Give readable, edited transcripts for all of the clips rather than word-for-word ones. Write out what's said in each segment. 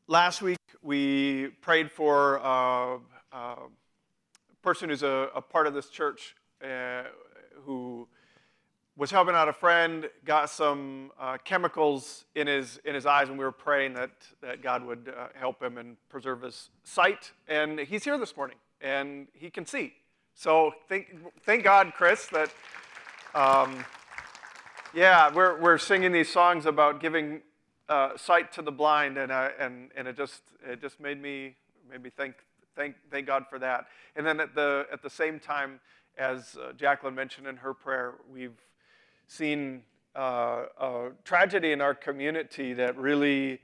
Last week, we prayed for a person who's a part of this church who was helping out a friend, got some chemicals in his eyes, and we were praying that God would help him and preserve his sight. And he's here this morning, and he can see. So thank God, Chris, that we're singing these songs about giving sight to the blind, and it just made me thank God for that. And then at the same time, as Jacqueline mentioned in her prayer, we've seen a tragedy in our community that really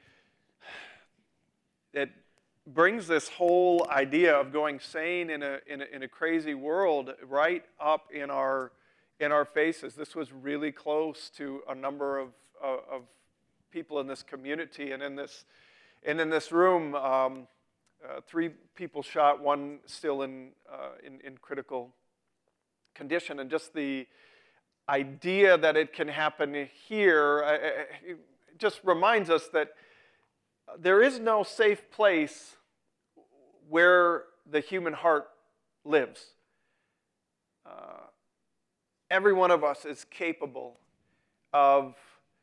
brings this whole idea of going sane in a crazy world right up in our faces. This was really close to a number of people in this community, and in this room, 3 people shot, one still in critical condition, and just the idea that it can happen here it just reminds us that there is no safe place where the human heart lives. Every one of us is capable of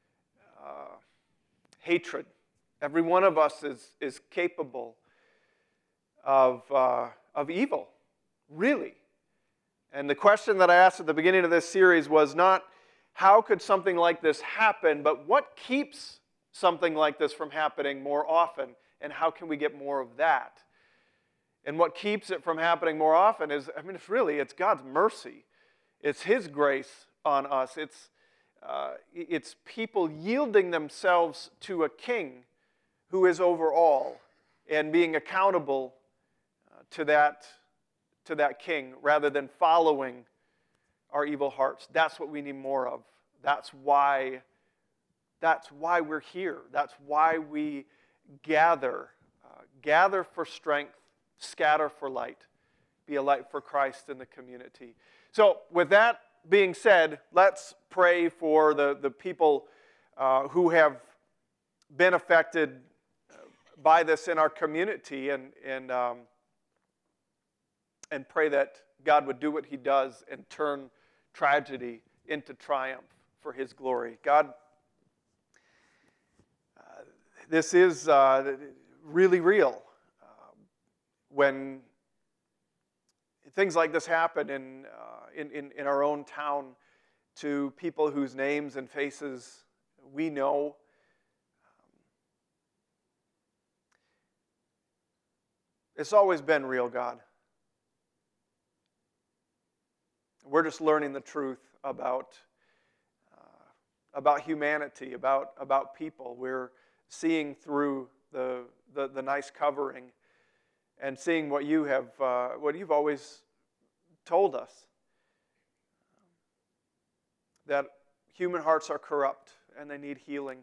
hatred. Every one of us is capable of evil, really. And the question that I asked at the beginning of this series was not how could something like this happen, but what keeps something like this from happening more often, and how can we get more of that? And what keeps it from happening more often is, it's God's mercy. It's His grace on us. It's people yielding themselves to a king who is over all and being accountable to that king rather than following our evil hearts. That's what we need more of. That's why we're here. That's why we gather for strength, scatter for light, be a light for Christ in the community. So with that being said, let's pray for the people who have been affected by this in our community, and pray that God would do what He does and turn tragedy into triumph for His glory. God, this is really real. When things like this happen in our own town to people whose names and faces we know, it's always been real, God. We're just learning the truth about humanity, about people. We're seeing through the nice covering and seeing what you've always told us, that human hearts are corrupt and they need healing.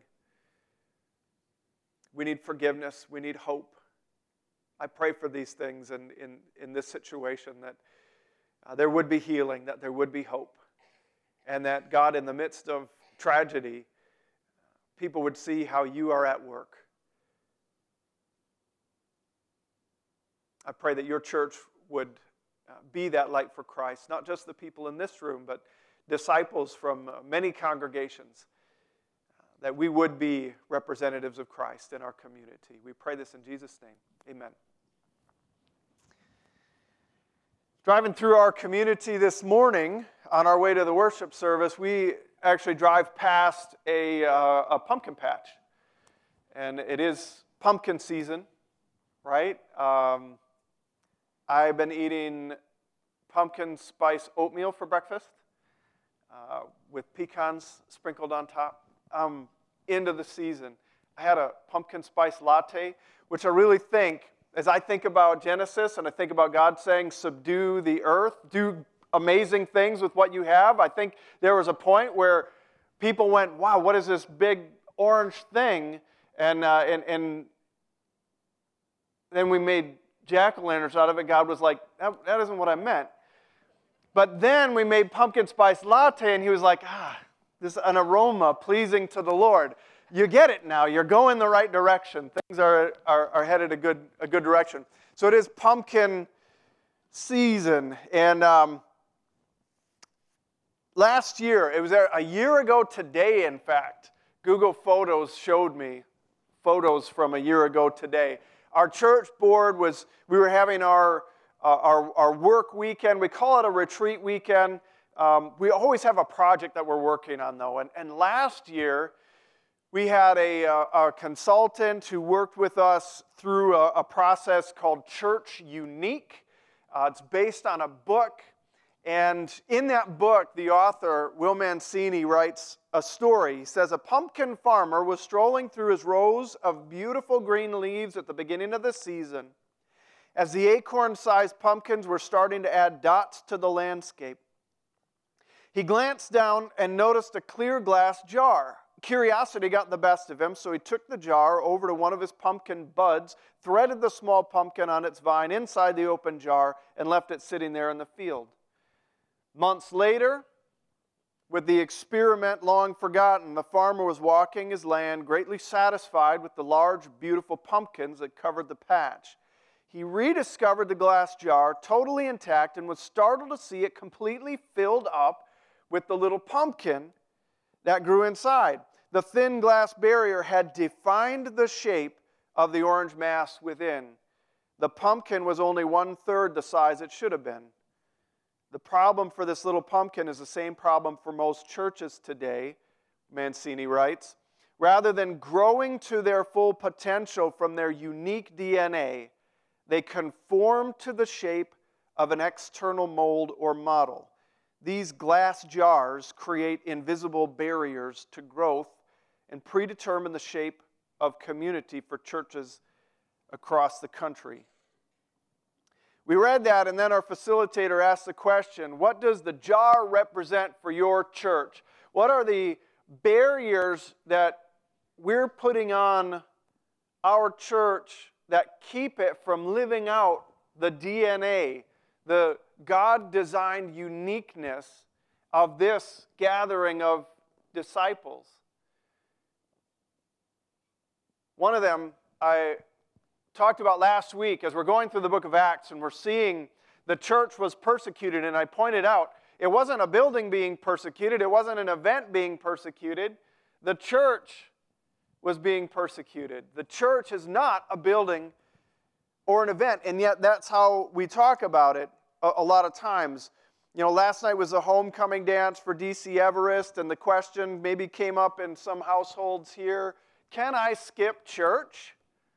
We need forgiveness. We need hope. I pray for these things in this situation, that there would be healing, that there would be hope, and that God, in the midst of tragedy, people would see how you are at work. I pray that your church would be that light for Christ, not just the people in this room, but disciples from many congregations, that we would be representatives of Christ in our community. We pray this in Jesus' name. Amen. Driving through our community this morning on our way to the worship service, we actually drive past a pumpkin patch. And it is pumpkin season, right? I've been eating pumpkin spice oatmeal for breakfast with pecans sprinkled on top. Into the season. I had a pumpkin spice latte, which I really think, as I think about Genesis and I think about God saying, subdue the earth, do amazing things with what you have, I think there was a point where people went, wow, what is this big orange thing? And then we made jack-o'-lanterns out of it. God was like, that isn't what I meant. But then we made pumpkin spice latte, and He was like, this is an aroma pleasing to the Lord. you get it now. You're going the right direction. Things are headed a good direction. So it is pumpkin season. And last year, it was a year ago today, in fact, Google Photos showed me photos from a year ago today. Our church board we were having our work weekend. We call it a retreat weekend. We always have a project that we're working on, though. And last year, we had a consultant who worked with us through a process called Church Unique. It's based on a book. And in that book, the author, Will Mancini, writes a story. He says, a pumpkin farmer was strolling through his rows of beautiful green leaves at the beginning of the season as the acorn-sized pumpkins were starting to add dots to the landscape. He glanced down and noticed a clear glass jar. Curiosity got the best of him, so he took the jar over to one of his pumpkin buds, threaded the small pumpkin on its vine inside the open jar, and left it sitting there in the field. Months later, with the experiment long forgotten, the farmer was walking his land, greatly satisfied with the large, beautiful pumpkins that covered the patch. He rediscovered the glass jar, totally intact, and was startled to see it completely filled up with the little pumpkin that grew inside. The thin glass barrier had defined the shape of the orange mass within. The pumpkin was only 1/3 the size it should have been. The problem for this little pumpkin is the same problem for most churches today, Mancini writes. Rather than growing to their full potential from their unique DNA, they conform to the shape of an external mold or model. These glass jars create invisible barriers to growth and predetermine the shape of community for churches across the country. We read that, and then our facilitator asked the question, what does the jar represent for your church? What are the barriers that we're putting on our church that keep it from living out the DNA, the God-designed uniqueness of this gathering of disciples? One of them I talked about last week as we're going through the book of Acts and we're seeing the church was persecuted, and I pointed out it wasn't a building being persecuted, it wasn't an event being persecuted, the church was being persecuted. The church is not a building or an event, and yet that's how we talk about it a lot of times. You know, last night was a homecoming dance for DC Everest, and the question maybe came up in some households here, can I skip church?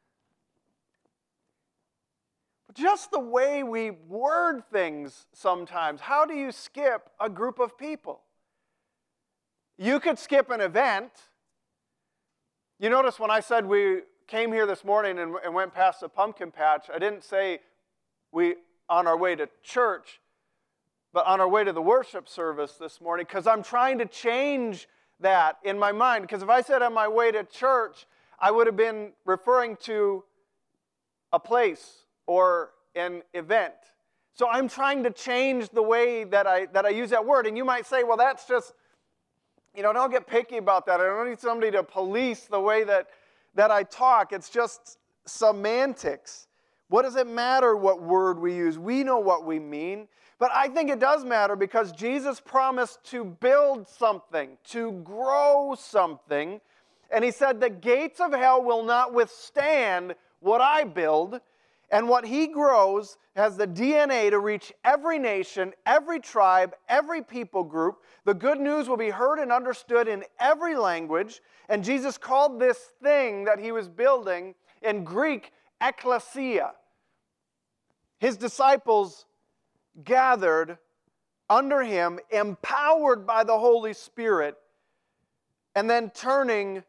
Just the way we word things sometimes. How do you skip a group of people? You could skip an event. You notice when I said we came here this morning and went past the pumpkin patch, I didn't say we on our way to church, but on our way to the worship service this morning, because I'm trying to change that in my mind. Because if I said on my way to church, I would have been referring to a place or an event. So I'm trying to change the way that I use that word. And you might say, well, that's just, don't get picky about that. I don't need somebody to police the way that I talk. It's just semantics. What does it matter what word we use? We know what we mean. But I think it does matter because Jesus promised to build something, to grow something. And he said, the gates of hell will not withstand what I build. And what he grows has the DNA to reach every nation, every tribe, every people group. The good news will be heard and understood in every language. And Jesus called this thing that he was building in Greek, ekklesia. His disciples gathered under him, empowered by the Holy Spirit, and then turning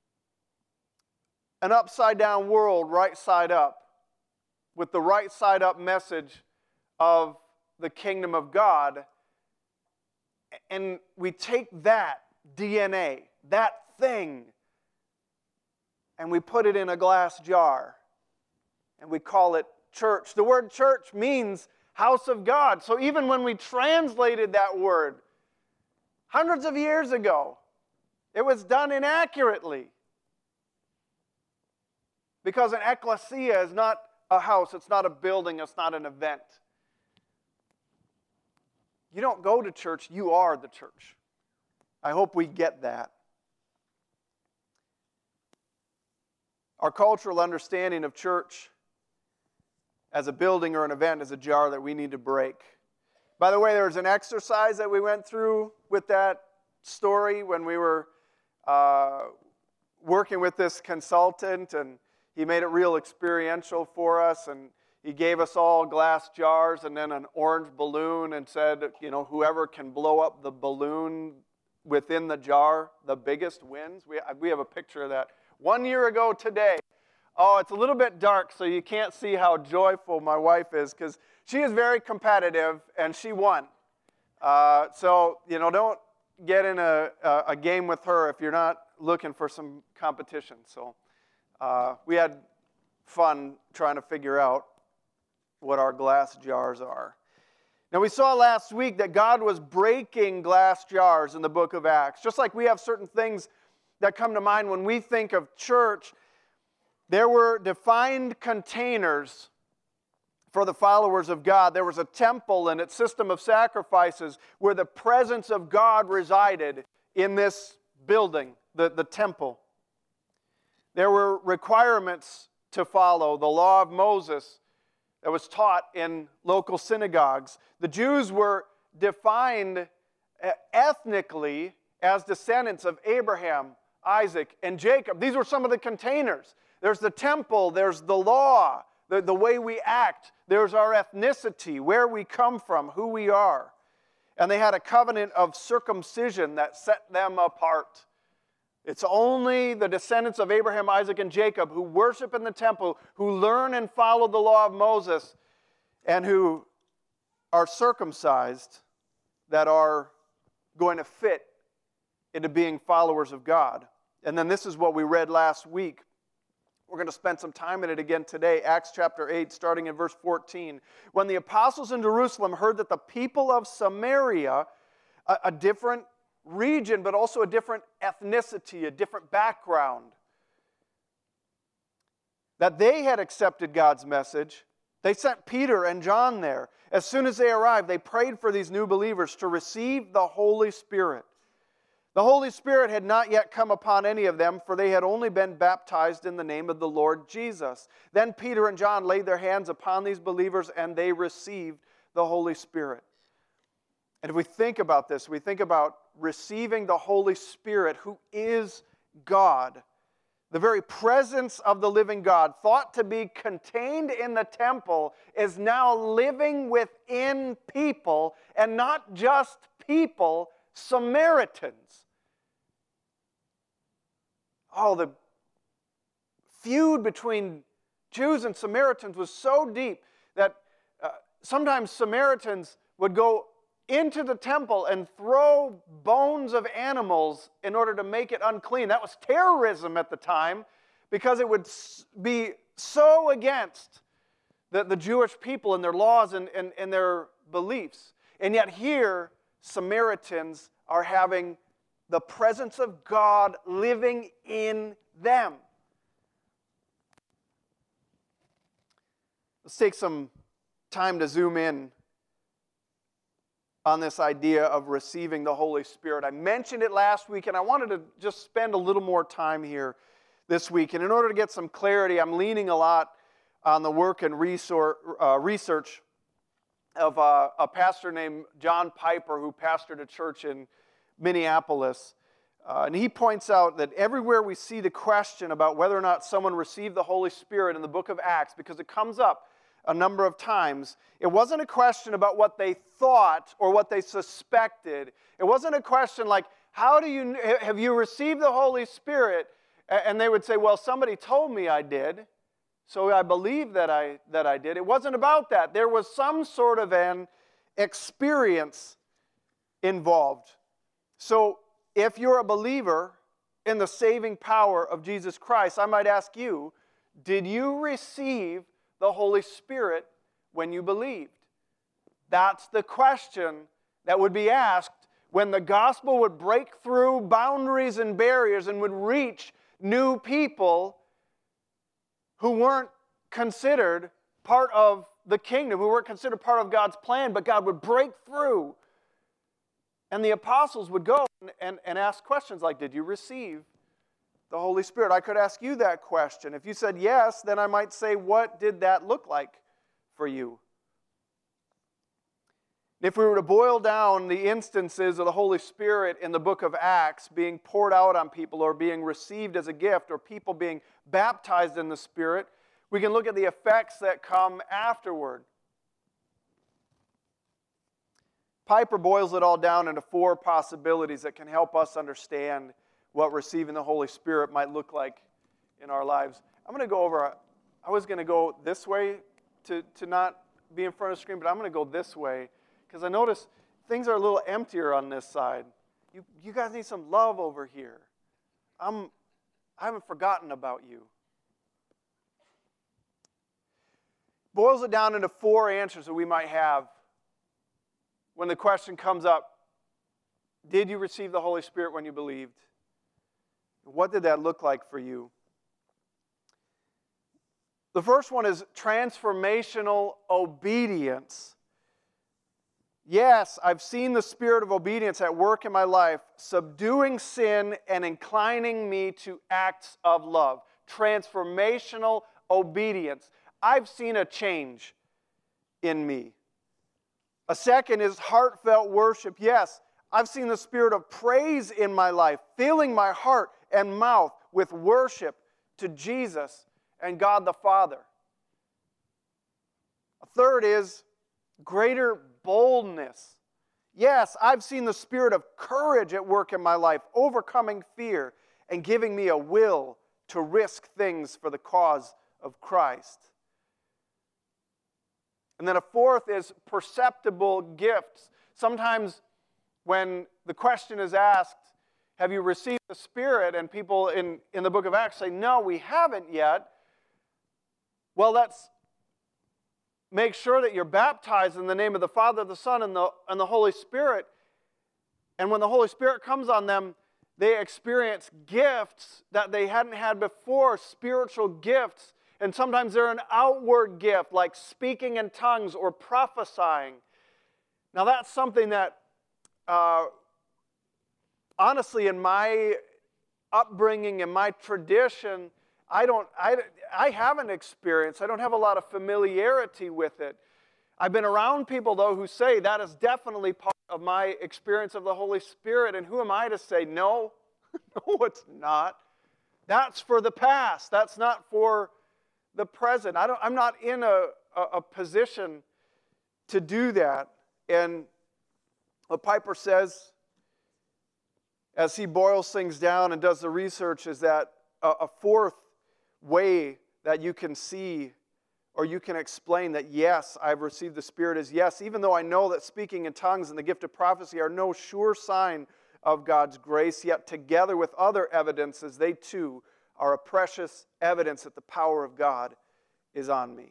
an upside-down world right side up with the right side up message of the kingdom of God. And we take that DNA, that thing, and we put it in a glass jar, and we call it church. The word church means house of God. So even when we translated that word hundreds of years ago, it was done inaccurately. Because an ecclesia is not a house, it's not a building, it's not an event. You don't go to church, you are the church. I hope we get that. Our cultural understanding of church as a building or an event is a jar that we need to break. By the way, there was an exercise that we went through with that story when we were working with this consultant, and he made it real experiential for us, and he gave us all glass jars and then an orange balloon and said, whoever can blow up the balloon within the jar, the biggest wins. We have a picture of that. 1 year ago today. Oh, it's a little bit dark, so you can't see how joyful my wife is, because she is very competitive, and she won. So, don't get in a game with her if you're not looking for some competition. So we had fun trying to figure out what our glass jars are. Now, we saw last week that God was breaking glass jars in the book of Acts. Just like we have certain things that come to mind when we think of church, there were defined containers for the followers of God. There was a temple and its system of sacrifices where the presence of God resided in this building, the temple. There were requirements to follow, the law of Moses that was taught in local synagogues. The Jews were defined ethnically as descendants of Abraham, Isaac, and Jacob. These were some of the containers. There's the temple, there's the law, the way we act, there's our ethnicity, where we come from, who we are. And they had a covenant of circumcision that set them apart. It's only the descendants of Abraham, Isaac, and Jacob who worship in the temple, who learn and follow the law of Moses, and who are circumcised, that are going to fit into being followers of God. And then this is what we read last week. We're going to spend some time in it again today, Acts chapter 8, starting in verse 14. When the apostles in Jerusalem heard that the people of Samaria, a different region, but also a different ethnicity, a different background, that they had accepted God's message, they sent Peter and John there. As soon as they arrived, they prayed for these new believers to receive the Holy Spirit. The Holy Spirit had not yet come upon any of them, for they had only been baptized in the name of the Lord Jesus. Then Peter and John laid their hands upon these believers, and they received the Holy Spirit. And if we think about this, we think about receiving the Holy Spirit, who is God, the very presence of the living God, thought to be contained in the temple, is now living within people, and not just people, Samaritans. Oh, the feud between Jews and Samaritans was so deep that sometimes Samaritans would go into the temple and throw bones of animals in order to make it unclean. That was terrorism at the time, because it would be so against the Jewish people and their laws and their beliefs. And yet here, Samaritans are having the presence of God living in them. Let's take some time to zoom in on this idea of receiving the Holy Spirit. I mentioned it last week, and I wanted to just spend a little more time here this week. And in order to get some clarity, I'm leaning a lot on the work and research of a pastor named John Piper, who pastored a church in Minneapolis. And he points out that everywhere we see the question about whether or not someone received the Holy Spirit in the book of Acts, because it comes up a number of times, it wasn't a question about what they thought or what they suspected. It wasn't a question like, have you received the Holy Spirit? And they would say, well, somebody told me I did, so I believe that I did. It wasn't about that. There was some sort of an experience involved. So if you're a believer in the saving power of Jesus Christ, I might ask you, did you receive the Holy Spirit when you believed? That's the question that would be asked when the gospel would break through boundaries and barriers and would reach new people who weren't considered part of the kingdom, who weren't considered part of God's plan, but God would break through. And the apostles would go and ask questions like, did you receive the Holy Spirit? I could ask you that question. If you said yes, then I might say, what did that look like for you? If we were to boil down the instances of the Holy Spirit in the book of Acts being poured out on people or being received as a gift or people being baptized in the Spirit, we can look at the effects that come afterward. Piper boils it all down into 4 possibilities that can help us understand what receiving the Holy Spirit might look like in our lives. I'm going to go over, I was going to go this way to not be in front of the screen, but I'm going to go this way because I notice things are a little emptier on this side. You guys need some love over here. I haven't forgotten about you. Boils it down into 4 answers that we might have when the question comes up, did you receive the Holy Spirit when you believed? What did that look like for you? The first one is transformational obedience. Yes, I've seen the spirit of obedience at work in my life, subduing sin and inclining me to acts of love. Transformational obedience. I've seen a change in me. A second is heartfelt worship. Yes, I've seen the spirit of praise in my life, filling my heart and mouth with worship to Jesus and God the Father. A third is greater boldness. Yes, I've seen the spirit of courage at work in my life, overcoming fear and giving me a will to risk things for the cause of Christ. And then a fourth is perceptible gifts. Sometimes when the question is asked, have you received the Spirit? And people in the book of Acts say, no, we haven't yet. Well, let's make sure that you're baptized in the name of the Father, the Son, and the Holy Spirit. And when the Holy Spirit comes on them, they experience gifts that they hadn't had before, spiritual gifts. And sometimes they're an outward gift, like speaking in tongues or prophesying. Now that's something that, honestly, in my upbringing, in my tradition, I haven't experienced. I don't have a lot of familiarity with it. I've been around people, though, who say that is definitely part of my experience of the Holy Spirit. And who am I to say, no, no, it's not. That's for the past. That's not for the present. I'm not in a position to do that. And what Piper says, as he boils things down and does the research, is that a fourth way that you can see or you can explain that, yes, I've received the Spirit is yes, even though I know that speaking in tongues and the gift of prophecy are no sure sign of God's grace, yet together with other evidences, they too are a precious evidence that the power of God is on me.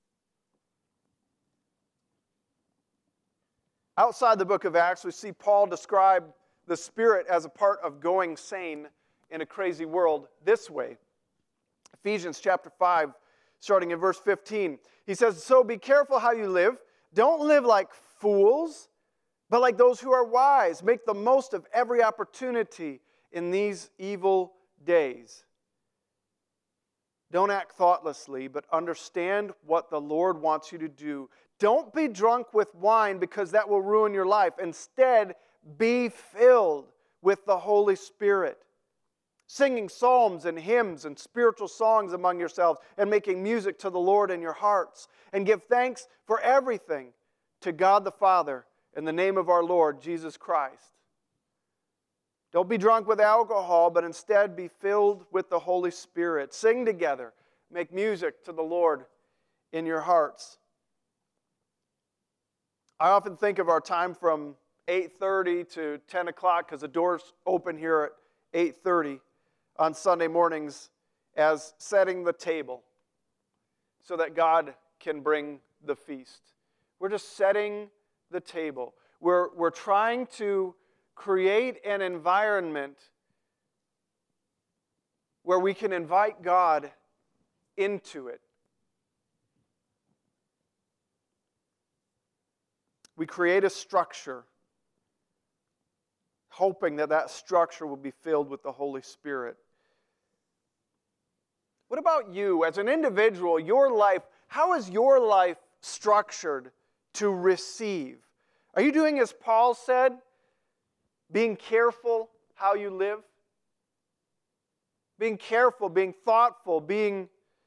Outside the book of Acts, we see Paul describe the Spirit as a part of going sane in a crazy world this way. Ephesians chapter 5, starting in verse 15. He says, so be careful how you live. Don't live like fools, but like those who are wise. Make the most of every opportunity in these evil days. Don't act thoughtlessly, but understand what the Lord wants you to do. Don't be drunk with wine because that will ruin your life. Instead, be filled with the Holy Spirit, singing psalms and hymns and spiritual songs among yourselves and making music to the Lord in your hearts. And give thanks for everything to God the Father in the name of our Lord Jesus Christ. Don't be drunk with alcohol, but instead be filled with the Holy Spirit. Sing together. Make music to the Lord in your hearts. I often think of our time from 8:30 to 10 o'clock, because the doors open here at 8:30 on Sunday mornings, as setting the table so that God can bring the feast. We're just setting the table. We're trying to create an environment where we can invite God into it. We create a structure, hoping that that structure will be filled with the Holy Spirit. What about you as an individual, your life? How is your life structured to receive? Are you doing as Paul said, being careful how you live? Being careful, being thoughtful, being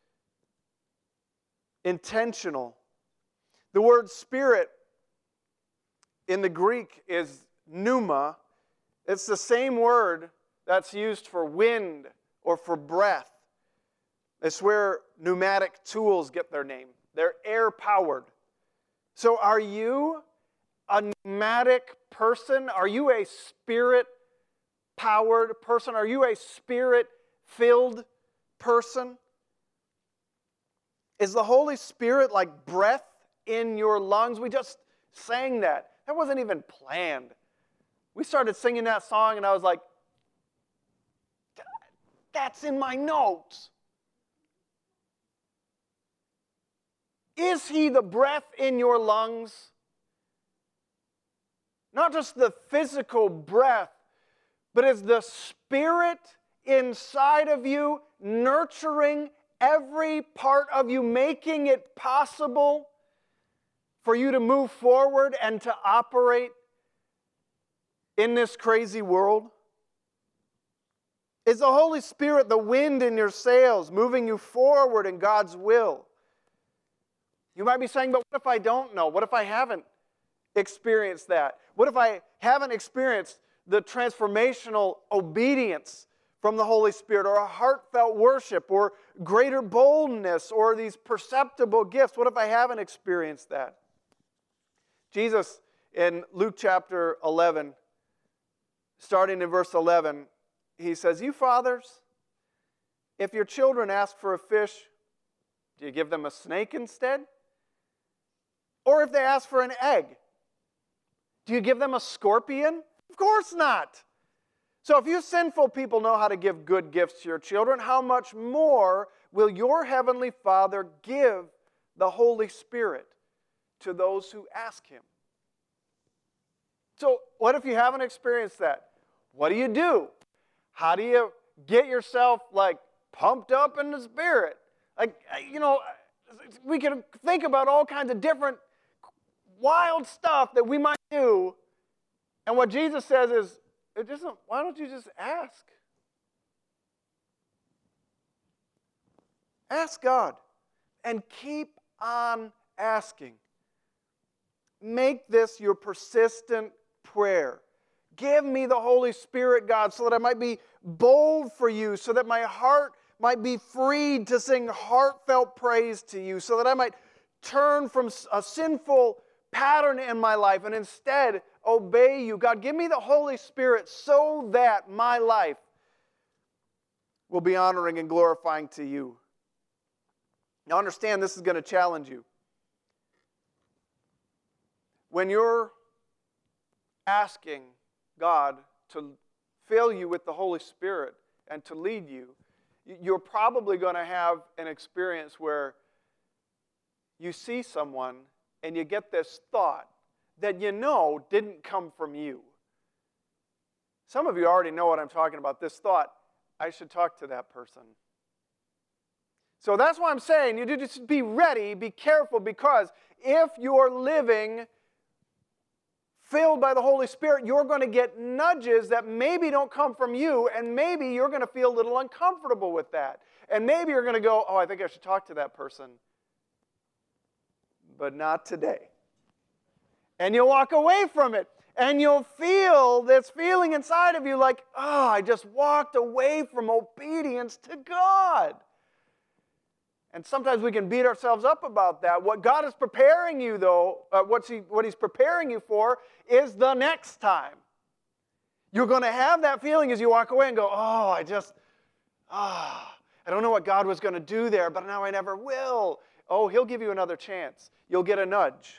intentional. The word spirit in the Greek is pneuma. It's the same word that's used for wind or for breath. It's where pneumatic tools get their name. They're air-powered. So are you a pneumatic person? Are you a spirit-powered person? Are you a spirit-filled person? Is the Holy Spirit like breath in your lungs? We just sang that. That wasn't even planned. We started singing that song and I was like, that's in my notes. Is He the breath in your lungs? Not just the physical breath, but is the Spirit inside of you nurturing every part of you, making it possible for you to move forward and to operate in this crazy world? Is the Holy Spirit the wind in your sails, moving you forward in God's will? You might be saying, but what if I don't know? What if I haven't experienced that? What if I haven't experienced the transformational obedience from the Holy Spirit, or a heartfelt worship, or greater boldness, or these perceptible gifts? What if I haven't experienced that? Jesus, in Luke chapter 11, starting in verse 11, He says, you fathers, if your children ask for a fish, do you give them a snake instead? Or if they ask for an egg, do you give them a scorpion? Of course not. So if you sinful people know how to give good gifts to your children, how much more will your heavenly Father give the Holy Spirit to those who ask Him? So what if you haven't experienced that? What do? How do you get yourself like pumped up in the Spirit? Like, we can think about all kinds of different wild stuff that we might do. And what Jesus says is, why don't you just ask? Ask God and keep on asking. Make this your persistent prayer. Give me the Holy Spirit, God, so that I might be bold for you, so that my heart might be freed to sing heartfelt praise to you, so that I might turn from a sinful pattern in my life and instead obey you. God, give me the Holy Spirit so that my life will be honoring and glorifying to you. Now understand, this is going to challenge you. When you're asking God to fill you with the Holy Spirit and to lead you, you're probably going to have an experience where you see someone and you get this thought that you know didn't come from you. Some of you already know what I'm talking about. This thought, I should talk to that person. So that's why I'm saying you just be ready, be careful, because if you're living filled by the Holy Spirit, you're going to get nudges that maybe don't come from you, and maybe you're going to feel a little uncomfortable with that. And maybe you're going to go, I think I should talk to that person. But not today. And you'll walk away from it. And you'll feel this feeling inside of you like, I just walked away from obedience to God. And sometimes we can beat ourselves up about that. What God is preparing you, though, what He's preparing you for is the next time. You're going to have that feeling as you walk away and go, I don't know what God was going to do there, but now I never will. He'll give you another chance. You'll get a nudge.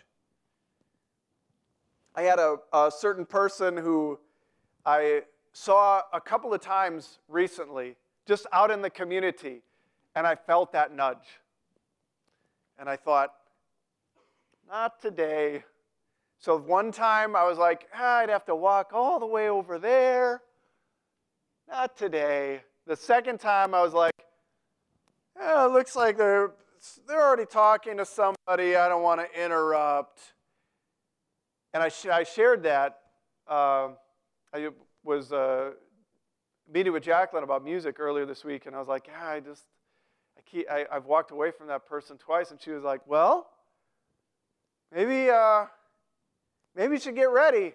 I had a certain person who I saw a couple of times recently, just out in the community. And I felt that nudge. And I thought, not today. So one time I was like, I'd have to walk all the way over there. Not today. The second time I was like, it looks like they're already talking to somebody. I don't want to interrupt. And I shared that. I was meeting with Jacqueline about music earlier this week, and I was like, I've walked away from that person twice, and she was like, well, maybe you should get ready.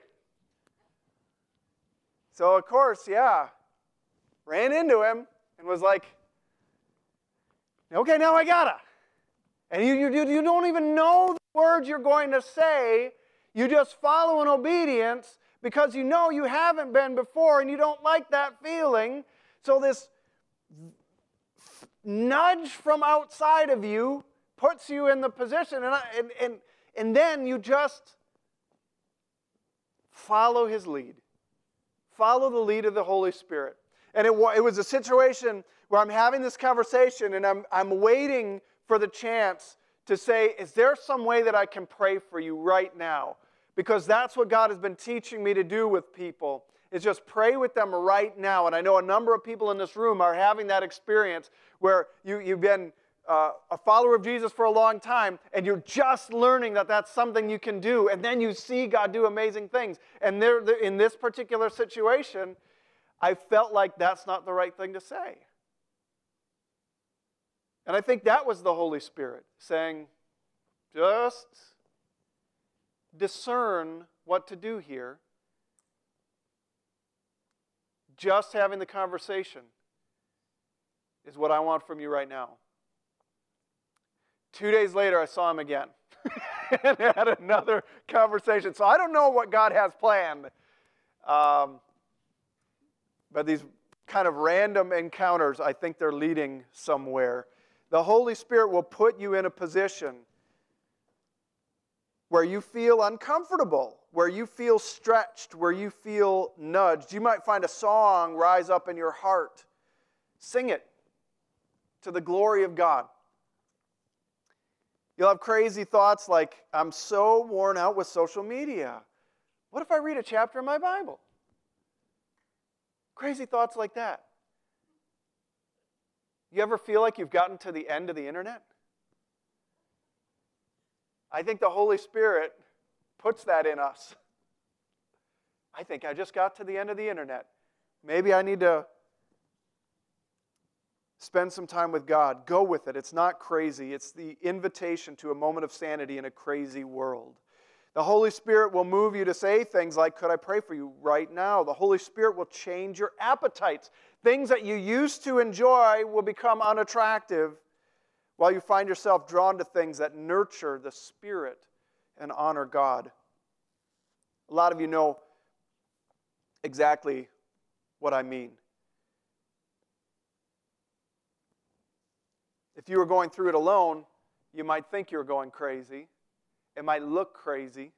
So of course, ran into him and was like, okay, now I gotta. And you don't even know the words you're going to say. You just follow in obedience because you know you haven't been before and you don't like that feeling. So this nudge from outside of you puts you in the position, and then you just follow his lead. Follow the lead of the Holy Spirit. And it was a situation where I'm having this conversation and I'm waiting for the chance to say, is there some way that I can pray for you right now? Because that's what God has been teaching me to do with people, is just pray with them right now. And I know a number of people in this room are having that experience where you've been a follower of Jesus for a long time, and you're just learning that that's something you can do, and then you see God do amazing things. And in this particular situation, I felt like that's not the right thing to say. And I think that was the Holy Spirit saying, just discern what to do here. Just having the conversation is what I want from you right now. 2 days later, I saw him again and had another conversation. So I don't know what God has planned. But these kind of random encounters, I think they're leading somewhere. The Holy Spirit will put you in a position where you feel uncomfortable, where you feel stretched, where you feel nudged. You might find a song rise up in your heart. Sing it to the glory of God. You'll have crazy thoughts like, I'm so worn out with social media. What if I read a chapter in my Bible? Crazy thoughts like that. You ever feel like you've gotten to the end of the internet? I think the Holy Spirit puts that in us. I think I just got to the end of the internet. Maybe I need to spend some time with God. Go with it. It's not crazy. It's the invitation to a moment of sanity in a crazy world. The Holy Spirit will move you to say things like, could I pray for you right now? The Holy Spirit will change your appetites. Things that you used to enjoy will become unattractive while you find yourself drawn to things that nurture the Spirit and honor God. A lot of you know exactly what I mean. If you were going through it alone, you might think you're going crazy. It might look crazy.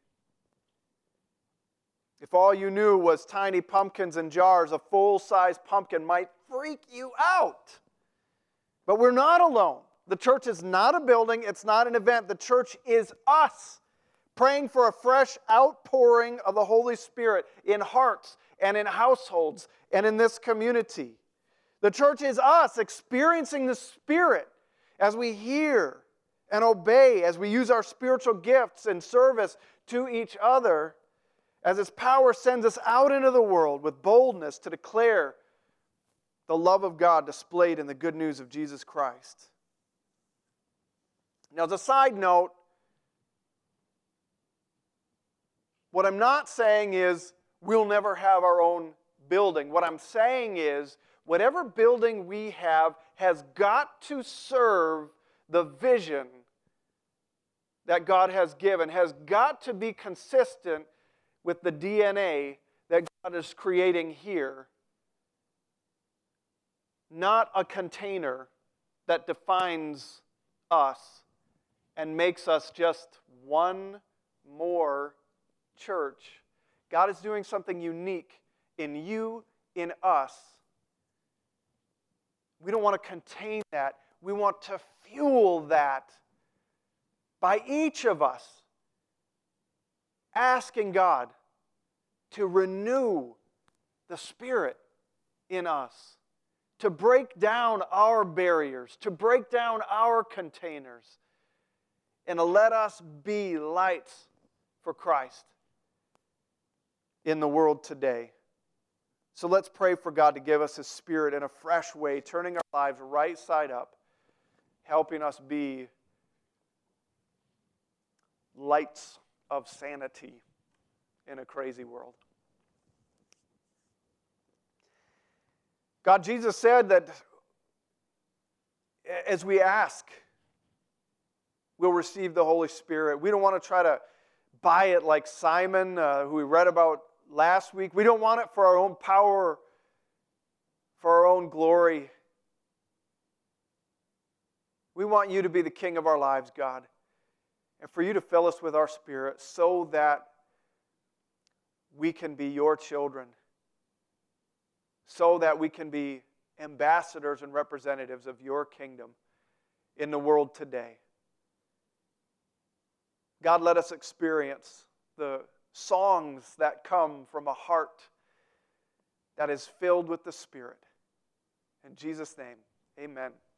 If all you knew was tiny pumpkins in jars, a full-size pumpkin might freak you out. But we're not alone. The church is not a building. It's not an event. The church is us, praying for a fresh outpouring of the Holy Spirit in hearts and in households and in this community. The church is us experiencing the Spirit as we hear and obey, as we use our spiritual gifts and service to each other, as His power sends us out into the world with boldness to declare the love of God displayed in the good news of Jesus Christ. Now, as a side note, what I'm not saying is we'll never have our own building. What I'm saying is whatever building we have has got to serve the vision that God has given, has got to be consistent with the DNA that God is creating here. Not a container that defines us and makes us just one more church. God is doing something unique in you, in us. We don't want to contain that. We want to fuel that by each of us asking God to renew the Spirit in us, to break down our barriers, to break down our containers, and to let us be lights for Christ in the world today. So let's pray for God to give us His Spirit in a fresh way, turning our lives right side up, helping us be lights of sanity in a crazy world. God, Jesus said that as we ask, we'll receive the Holy Spirit. We don't want to try to buy it like Simon, who we read about last week. We don't want it for our own power, for our own glory. We want you to be the King of our lives, God, and for you to fill us with our Spirit so that we can be your children, so that we can be ambassadors and representatives of your kingdom in the world today. God, let us experience the songs that come from a heart that is filled with the Spirit. In Jesus' name, amen.